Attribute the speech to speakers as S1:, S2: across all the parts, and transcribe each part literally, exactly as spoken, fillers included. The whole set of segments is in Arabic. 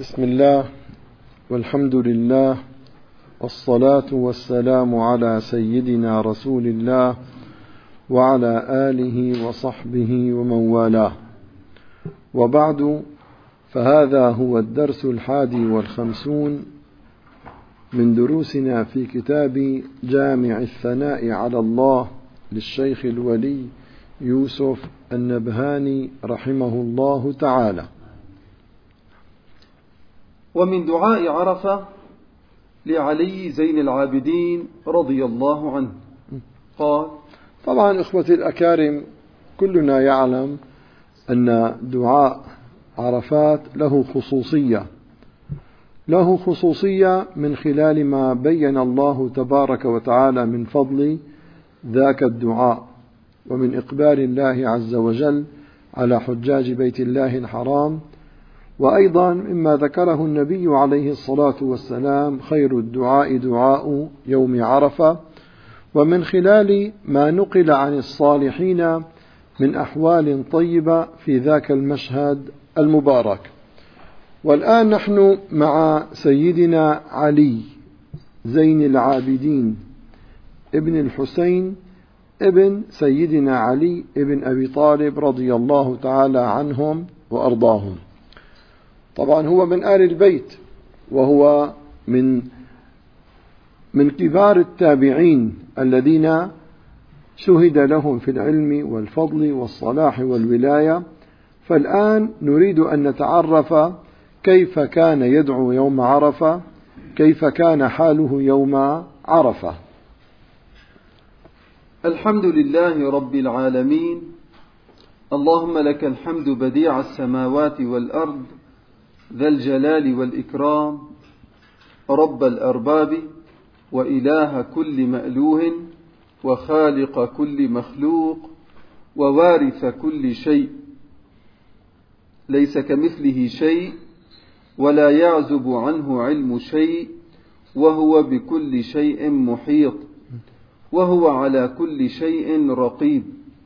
S1: بسم الله والحمد لله والصلاة والسلام على سيدنا رسول الله وعلى آله وصحبه ومن والاه، وبعد، فهذا هو الدرس الحادي والخمسون من دروسنا في كتاب جامع الثناء على الله للشيخ الولي يوسف النبهاني رحمه الله تعالى.
S2: ومن دعاء عرفة لعلي زين العابدين رضي الله عنه قال:
S1: طبعا إخوتي الأكارم، كلنا يعلم أن دعاء عرفات له خصوصية له خصوصية من خلال ما بين الله تبارك وتعالى من فضل ذاك الدعاء ومن إقبال الله عز وجل على حجاج بيت الله الحرام، وأيضا مما ذكره النبي عليه الصلاة والسلام: خير الدعاء دعاء يوم عرفة، ومن خلال ما نقل عن الصالحين من أحوال طيبة في ذاك المشهد المبارك. والآن نحن مع سيدنا علي زين العابدين ابن الحسين ابن سيدنا علي ابن أبي طالب رضي الله تعالى عنهم وأرضاهم. طبعا هو من آل البيت، وهو من من كبار التابعين الذين شهد لهم في العلم والفضل والصلاح والولاية. فالآن نريد أن نتعرف كيف كان يدعو يوم عرفة، كيف كان حاله يوم عرفة.
S2: الحمد لله رب العالمين، اللهم لك الحمد بديع السماوات والأرض، ذا الجلال والإكرام، رب الأرباب وإله كل مألوه وخالق كل مخلوق ووارث كل شيء، ليس كمثله شيء ولا يعزب عنه علم شيء، وهو بكل شيء محيط، وهو على كل شيء رقيب.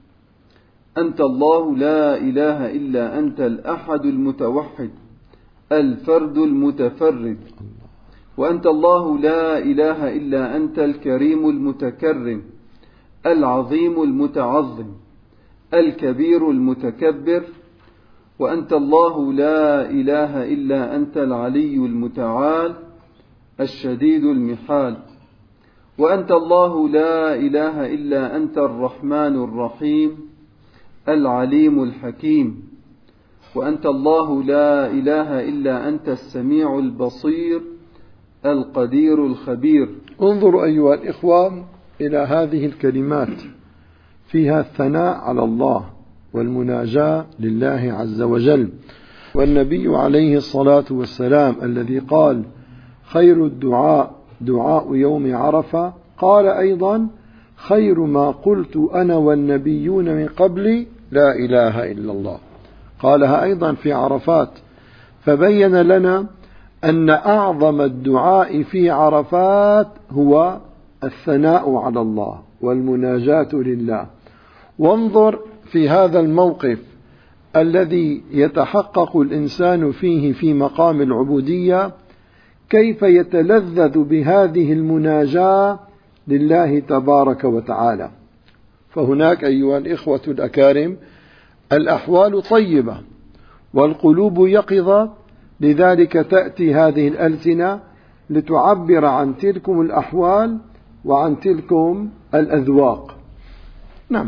S2: أنت الله لا إله إلا أنت الأحد المتوحد الفرد المتفرد، وأنت الله لا إله إلا أنت الكريم المتكرم العظيم المتعظم الكبير المتكبر، وأنت الله لا إله إلا أنت العلي المتعال الشديد المحال، وأنت الله لا إله إلا أنت الرحمن الرحيم العليم الحكيم، وأنت الله لا إله إلا أنت السميع البصير القدير الخبير.
S1: انظروا أيها الإخوة إلى هذه الكلمات، فيها الثناء على الله والمناجاة لله عز وجل. والنبي عليه الصلاة والسلام الذي قال: خير الدعاء دعاء يوم عرفة، قال أيضا: خير ما قلت أنا والنبيون من قبلي لا إله إلا الله. قالها أيضا في عرفات، فبين لنا أن أعظم الدعاء في عرفات هو الثناء على الله والمناجاة لله. وانظر في هذا الموقف الذي يتحقق الإنسان فيه في مقام العبودية، كيف يتلذذ بهذه المناجاة لله تبارك وتعالى. فهناك أيها الإخوة الأكارم الأحوال طيبة والقلوب يقظة، لذلك تأتي هذه الألسنة لتعبر عن تلكم الأحوال وعن تلكم الأذواق. نعم.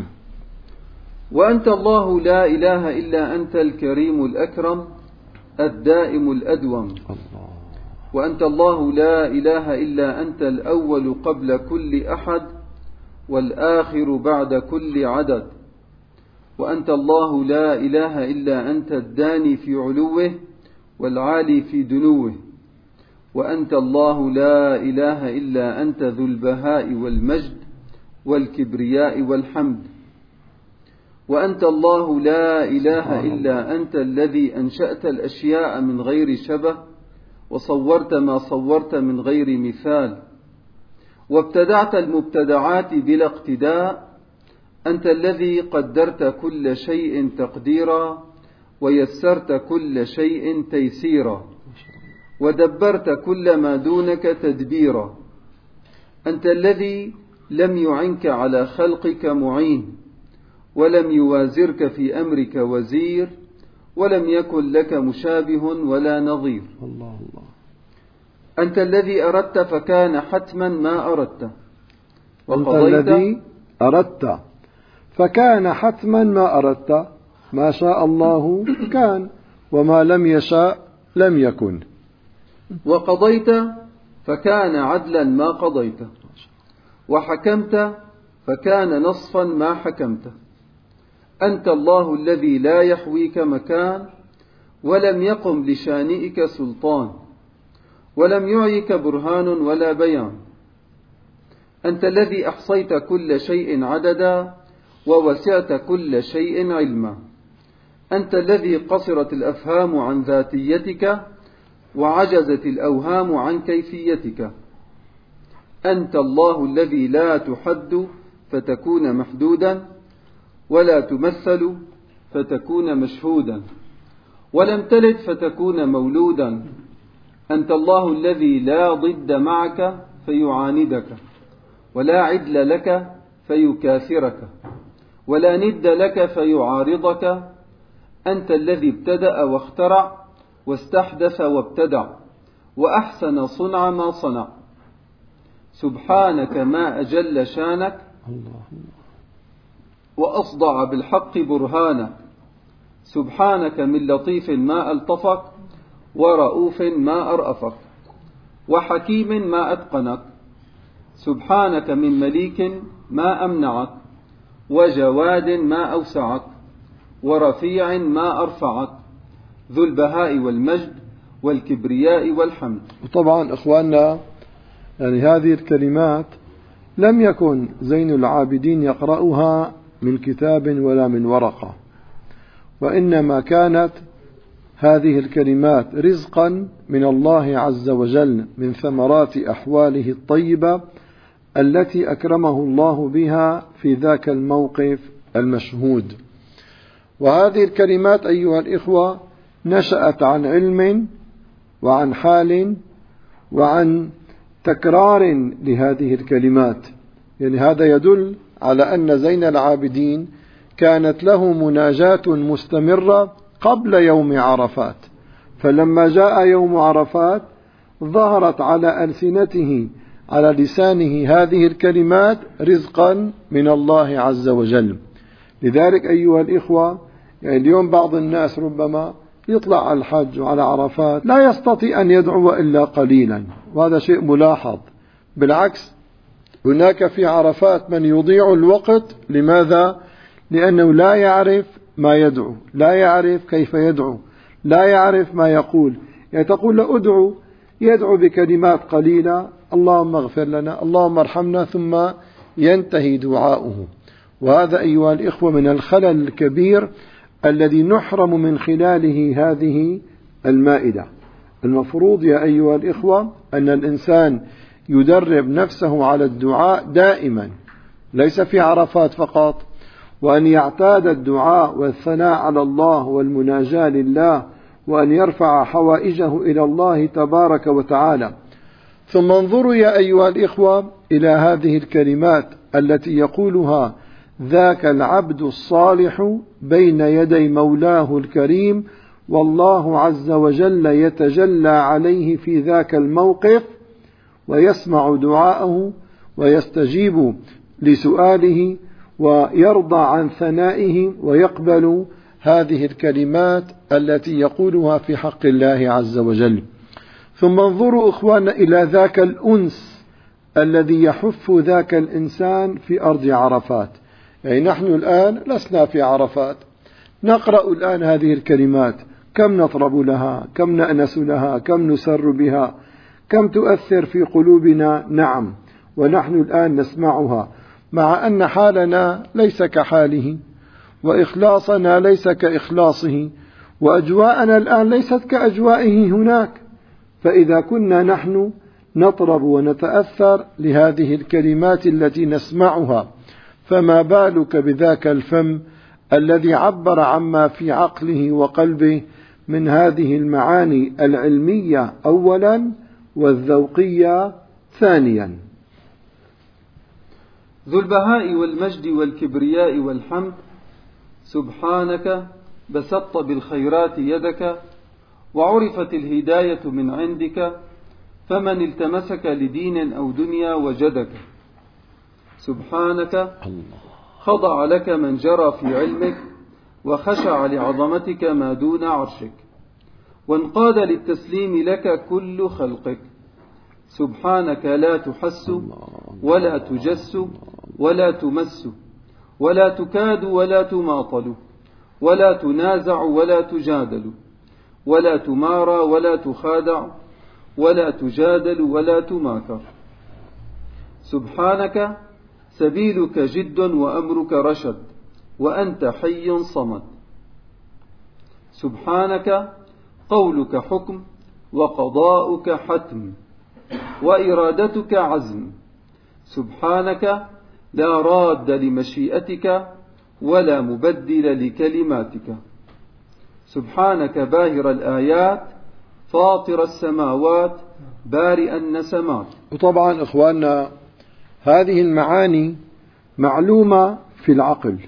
S2: وأنت الله لا إله إلا أنت الكريم الأكرم الدائم الأدوم، الله. وأنت الله لا إله إلا أنت الأول قبل كل أحد والآخر بعد كل عدد، وأنت الله لا إله إلا أنت الداني في علوه والعالي في دنوه، وأنت الله لا إله إلا أنت ذو البهاء والمجد والكبرياء والحمد، وأنت الله لا إله إلا أنت الذي أنشأت الأشياء من غير شبه وصورت ما صورت من غير مثال، وابتدعت المبتدعات بلا اقتداء. أنت الذي قدرت كل شيء تقديرا ويسرت كل شيء تيسيرا، ودبرت كل ما دونك تدبيرا. أنت الذي لم يعنك على خلقك معين، ولم يوازرك في أمرك وزير، ولم يكن لك مشابه ولا نظير.
S1: الله الله.
S2: أنت الذي أردت فكان حتما ما أردت،
S1: أنت الذي أردت فكان حتما ما أردت. ما شاء الله كان، وما لم يشاء لم يكن.
S2: وقضيت فكان عدلا ما قضيت، وحكمت فكان نصفا ما حكمت. أنت الله الذي لا يحويك مكان، ولم يقم لشانئك سلطان، ولم يعيك برهان ولا بيان. أنت الذي أحصيت كل شيء عددا، ووسعت كل شيء علما. أنت الذي قصرت الأفهام عن ذاتيتك، وعجزت الأوهام عن كيفيتك. أنت الله الذي لا تحد فتكون محدودا، ولا تمثل فتكون مشهودا، ولم تلد فتكون مولودا. أنت الله الذي لا ضد معك فيعاندك، ولا عدل لك فيكاثرك، ولا ند لك فيعارضك. أنت الذي ابتدأ واخترع، واستحدث وابتدع، وأحسن صنع ما صنع. سبحانك ما أجل شانك، وأصدع بالحق برهانك. سبحانك من لطيف ما ألطفك، ورؤوف ما أرأفك، وحكيم ما أتقنك. سبحانك من مليك ما أمنعك، وجواد ما أوسعك، ورفيع ما أرفعك، ذو البهاء والمجد والكبرياء والحمد.
S1: وطبعا إخواننا، يعني هذه الكلمات لم يكن زين العابدين يقرأها من كتاب ولا من ورقة، وإنما كانت هذه الكلمات رزقا من الله عز وجل من ثمرات أحواله الطيبة التي أكرمه الله بها في ذاك الموقف المشهود. وهذه الكلمات أيها الإخوة نشأت عن علم وعن حال وعن تكرار لهذه الكلمات. يعني هذا يدل على أن زين العابدين كانت له مناجاة مستمرة قبل يوم عرفات، فلما جاء يوم عرفات ظهرت على ألسنته على لسانه هذه الكلمات رزقا من الله عز وجل. لذلك أيها الإخوة، يعني اليوم بعض الناس ربما يطلع على الحج وعلى عرفات لا يستطيع أن يدعو إلا قليلا، وهذا شيء ملاحظ. بالعكس، هناك في عرفات من يضيع الوقت. لماذا؟ لأنه لا يعرف ما يدعو، لا يعرف كيف يدعو، لا يعرف ما يقول. يعني تقول له أدعو، يدعو بكلمات قليلة: اللهم اغفر لنا، اللهم ارحمنا، ثم ينتهي دعاؤه. وهذا أيها الإخوة من الخلل الكبير الذي نحرم من خلاله هذه المائدة. المفروض يا أيها الإخوة أن الإنسان يدرب نفسه على الدعاء دائما، ليس في عرفات فقط، وأن يعتاد الدعاء والثناء على الله والمناجاة لله، وأن يرفع حوائجه إلى الله تبارك وتعالى. ثم انظروا يا أيها الإخوة إلى هذه الكلمات التي يقولها ذاك العبد الصالح بين يدي مولاه الكريم، والله عز وجل يتجلى عليه في ذاك الموقف، ويسمع دعاءه، ويستجيب لسؤاله، ويرضى عن ثنائه، ويقبل هذه الكلمات التي يقولها في حق الله عز وجل. ثم انظروا إخواننا إلى ذاك الأنس الذي يحف ذاك الإنسان في أرض عرفات. يعني نحن الآن لسنا في عرفات، نقرأ الآن هذه الكلمات، كم نطرب لها، كم نأنس لها، كم نسر بها، كم تؤثر في قلوبنا. نعم، ونحن الآن نسمعها، مع أن حالنا ليس كحاله، وإخلاصنا ليس كإخلاصه، وأجواءنا الآن ليست كأجوائه هناك. فإذا كنا نحن نطرب ونتأثر لهذه الكلمات التي نسمعها، فما بالك بذاك الفم الذي عبر عما في عقله وقلبه من هذه المعاني العلمية أولا والذوقية ثانيا.
S2: ذو البهاء والمجد والكبرياء والحمد، سبحانك بسطت بالخيرات يدك، وعرفت الهداية من عندك، فمن التمسك لدين أو دنيا وجدك. سبحانك خضع لك من جرى في علمك، وخشع لعظمتك ما دون عرشك، وانقاد للتسليم لك كل خلقك. سبحانك لا تحس ولا تجس ولا تمس ولا تكاد ولا تماطل ولا تنازع ولا تجادل ولا تمارى ولا تخادع ولا تجادل ولا تماكر. سبحانك سبيلك جد وأمرك رشد، وأنت حي صمد. سبحانك قولك حكم، وقضاؤك حتم، وإرادتك عزم. سبحانك لا راد لمشيئتك ولا مبدل لكلماتك. سبحانك باهر الآيات، فاطر السماوات، بارئ النسمات.
S1: وطبعا إخواننا هذه المعاني معلومة في العقل،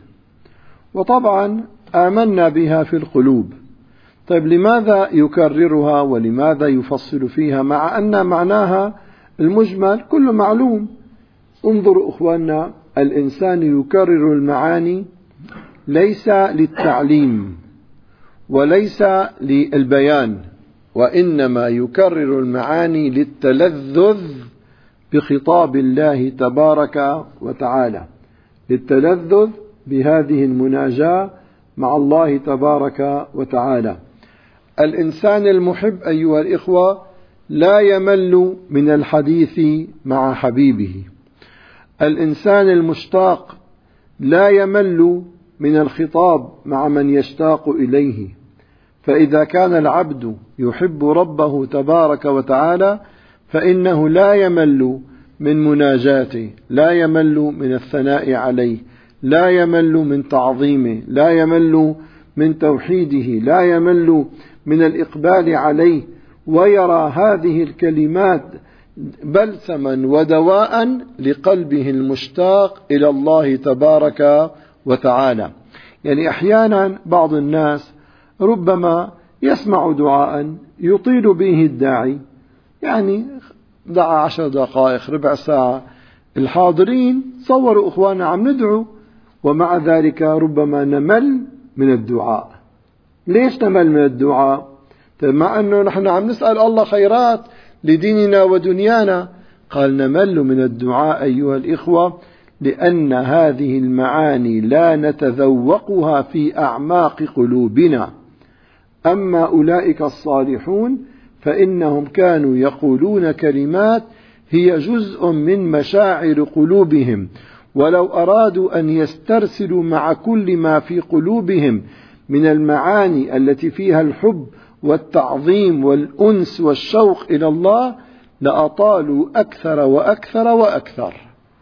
S1: وطبعا آمنا بها في القلوب. طيب لماذا يكررها ولماذا يفصل فيها مع أن معناها المجمل كله معلوم؟ انظروا إخواننا، الإنسان يكرر المعاني ليس للتعليم وليس للبيان، وإنما يكرر المعاني للتلذذ بخطاب الله تبارك وتعالى، للتلذذ بهذه المناجاة مع الله تبارك وتعالى. الإنسان المحب أيها الإخوة لا يمل من الحديث مع حبيبه، الإنسان المشتاق لا يمل من الخطاب مع من يشتاق إليه. فإذا كان العبد يحب ربه تبارك وتعالى فإنه لا يمل من مناجاته، لا يمل من الثناء عليه، لا يمل من تعظيمه، لا يمل من توحيده، لا يمل من الإقبال عليه، ويرى هذه الكلمات بلسما ودواء لقلبه المشتاق إلى الله تبارك وتعالى. يعني أحيانا بعض الناس ربما يسمع دعاء يطيل به الداعي، يعني دعا عشر دقائق ربع ساعة، الحاضرين صوروا أخوانا عم ندعو، ومع ذلك ربما نمل من الدعاء. ليش نمل من الدعاء؟ مع أنه نحن عم نسأل الله خيرات لديننا ودنيانا. قال نمل من الدعاء أيها الإخوة لأن هذه المعاني لا نتذوقها في أعماق قلوبنا. أما أولئك الصالحون فإنهم كانوا يقولون كلمات هي جزء من مشاعر قلوبهم، ولو أرادوا أن يسترسلوا مع كل ما في قلوبهم من المعاني التي فيها الحب والتعظيم والأنس والشوق إلى الله لأطالوا أكثر وأكثر وأكثر.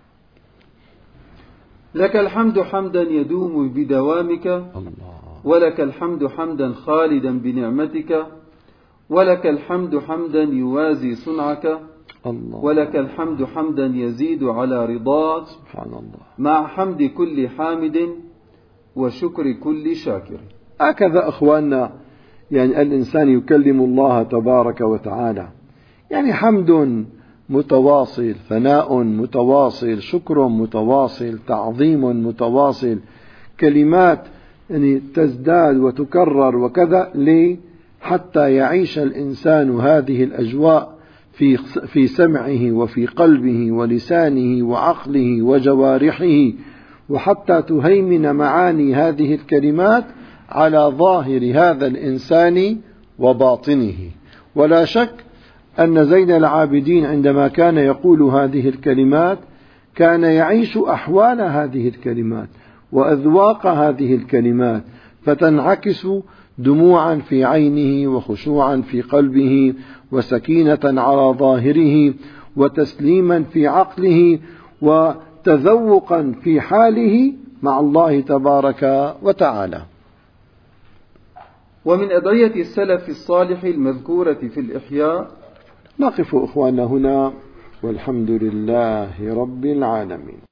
S2: لك الحمد حمدا يدوم بدوامك، الله. ولك الحمد حمدا خالدا بنعمتك، ولك الحمد حمدا يوازي صنعك، الله. ولك الحمد حمدا يزيد على رضاك، سبحان الله، مع حمد كل حامد وشكر كل شاكر.
S1: هكذا أخواننا يعني الإنسان يكلم الله تبارك وتعالى، يعني حمد متواصل، ثناء متواصل، شكر متواصل، تعظيم متواصل، كلمات يعني تزداد وتكرر وكذا. ليه؟ حتى يعيش الإنسان هذه الأجواء في في سمعه وفي قلبه ولسانه وعقله وجوارحه، وحتى تهيمن معاني هذه الكلمات على ظاهر هذا الإنسان وباطنه. ولا شك أن زين العابدين عندما كان يقول هذه الكلمات كان يعيش أحوال هذه الكلمات وأذواق هذه الكلمات، فتنعكس دموعا في عينه وخشوعا في قلبه وسكينة على ظاهره وتسليما في عقله وتذوقا في حاله مع الله تبارك وتعالى.
S2: ومن أدعية السلف الصالح المذكورة في الإحياء.
S1: نقف إخواننا هنا والحمد لله رب العالمين.